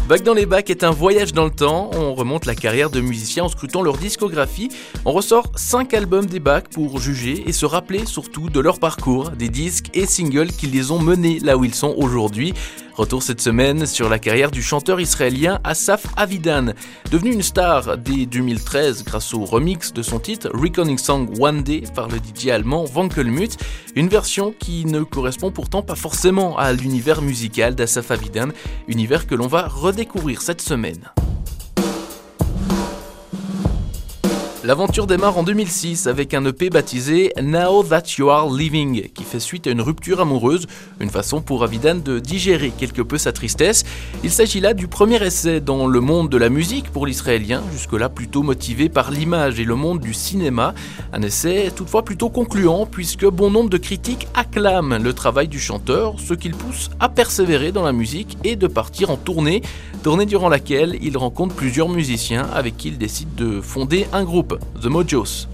Back dans les bacs est un voyage dans le temps. On remonte la carrière de musiciens en scrutant leur discographie. On ressort 5 albums des bacs pour juger et se rappeler surtout de leur parcours, des disques et singles qui les ont menés là où ils sont aujourd'hui. Retour cette semaine sur la carrière du chanteur israélien Asaf Avidan. Devenu une star dès 2013 grâce au remix de son titre Reckoning Song One Day par le DJ allemand Wankelmut, une version qui ne correspond pourtant pas forcément à l'univers musical d'Asaf Avidan, univers que l'on va redécouvrir cette semaine. L'aventure démarre en 2006 avec un EP baptisé Now That You Are Leaving qui fait suite à une rupture amoureuse, une façon pour Avidan de digérer quelque peu sa tristesse. Il s'agit là du premier essai dans le monde de la musique pour l'Israélien, jusque-là plutôt motivé par l'image et le monde du cinéma. Un essai toutefois plutôt concluant puisque bon nombre de critiques acclament le travail du chanteur, ce qui le pousse à persévérer dans la musique et de partir en tournée durant laquelle il rencontre plusieurs musiciens avec qui il décide de fonder un groupe. The Mojos.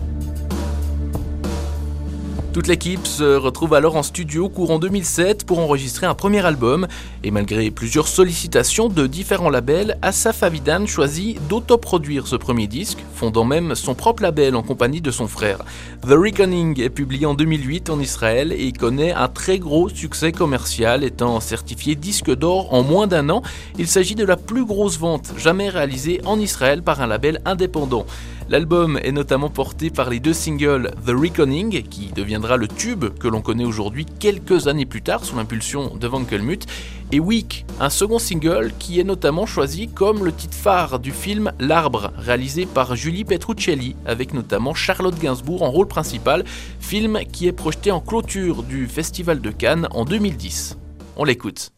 Toute l'équipe se retrouve alors en studio courant 2007 pour enregistrer un premier album et malgré plusieurs sollicitations de différents labels, Asaf Avidan choisit d'autoproduire ce premier disque, fondant même son propre label en compagnie de son frère. The Reckoning est publié en 2008 en Israël et connaît un très gros succès commercial, étant certifié disque d'or en moins d'un an. Il s'agit de la plus grosse vente jamais réalisée en Israël par un label indépendant. L'album est notamment porté par les 2 singles The Reckoning, qui deviendra le tube que l'on connaît aujourd'hui quelques années plus tard sous l'impulsion de Wankelmut, et Weak, un second single qui est notamment choisi comme le titre phare du film L'Arbre, réalisé par Julie Petruccelli, avec notamment Charlotte Gainsbourg en rôle principal, film qui est projeté en clôture du Festival de Cannes en 2010. On l'écoute.